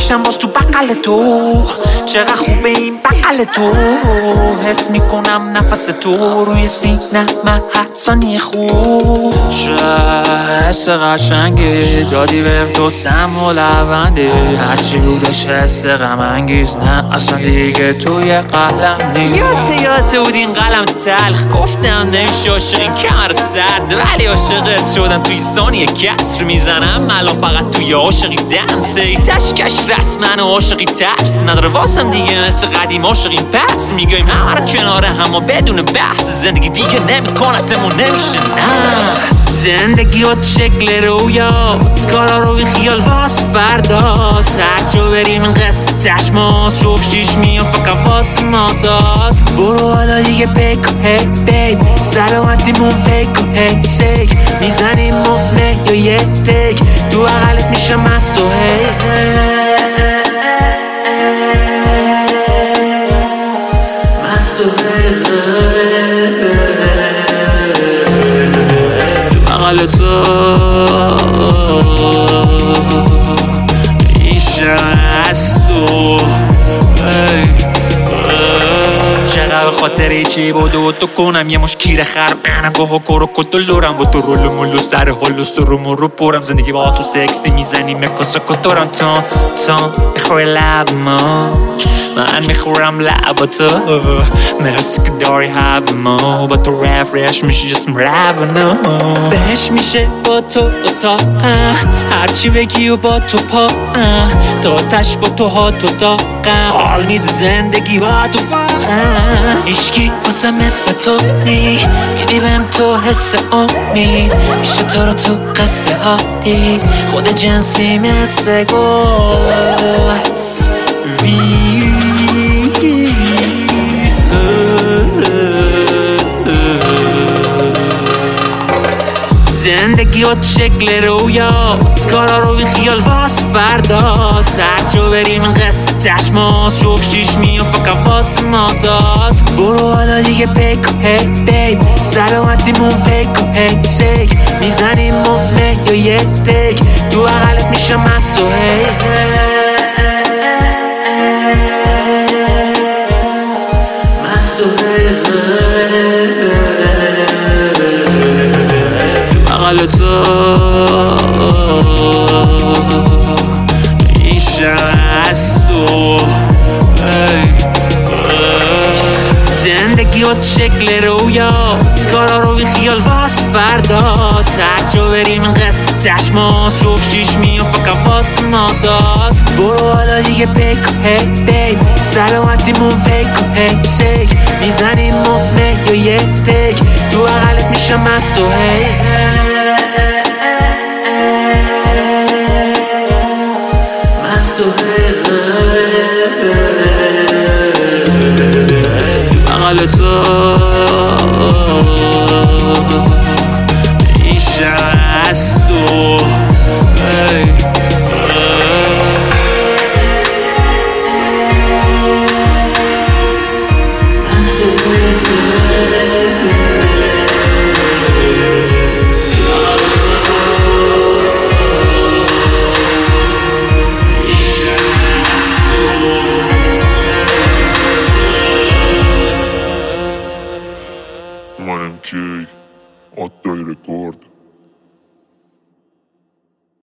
میشم باز تو بغل تو، چقدر خوبه این بغل تو، حس میکنم نفس تو روی سینه من هر ثانیه خوب. چه حس قشنگی دادی بهم تو سم و لبنده، هرچی بودش حس غم انگیز نه اصلا دیگه توی قلم نیست. یادت بود این قلم تلخ گفتم نمیشه عاشق این کمر سرد، ولی عاشقت شدم توی ثانیه کسر میزنم الان فقط توی عاشقی دنسه تشکش رسمن و عاشقی ترس نداره واسم دیگه مثل قدیم عاشقیم پس میگویم همه رو کنار هم بدون بحث زندگی دیگه نمیکنتمون نمیشه نه. زندگی با شکل رویاست کارا رو بی خیال واس فرداست، هرچو بریم این قصه تشماس جفت شیش میان فقط واس ماتات. برو حالا دیگه بکو هی بیب سلامتیمون پیکو هی سیک میزنیم مهنه یا یه تک تو اقلت میشم از تو هی مست تو بغل تو میشم از تو چقدر به خاطر چی بودو تو کنم یه مشکیر خرم منم گوه کرو کتو لورم با تو رول مولو سر حال و سرو مرو پرم زندگی با تو سکسی میزنیم مکاسا کتورم تون میخوری لب ما من میخورم لب تو مرسی که داری حب ما با تو رفرش میشه جسم رونو بهش میشه با تو اتاقم هرچی بگی و با تو پا تا تش با تو ها تو داقم حال میده زندگی با تو فاقم عشقی واسه مثل تو نی میدی بهم تو حس امید میشه تو رو تو قصه ها دی خود جنسی مثل گل زندگی با شکل رویاست کارا رو بی خیال واس فرداست، هرچو بریم این قصه تشماس جفت شیش میان فقط واس ماتات. برو حالا دیگه بکو هی بیب سلامتیمون پیکو هی سیک میزنیم مهنه یا یه تک تو اقلت میشم از تو هی مست تو بغل تو میشم از تو زندگی با شکل رویاست کارا رو بی خیال واس فرداست، هرچو بریم این قصه تشماس جفت شیش میان فقط واس ماتات. برو حالا دیگه بکو هی بیب سلامتیمون پیکو هی سیک میزنیم مهنه یا یه تک تو اقلت میشم از تو هی مست تو بغل تو میشم از تو منم کی آتای رکورد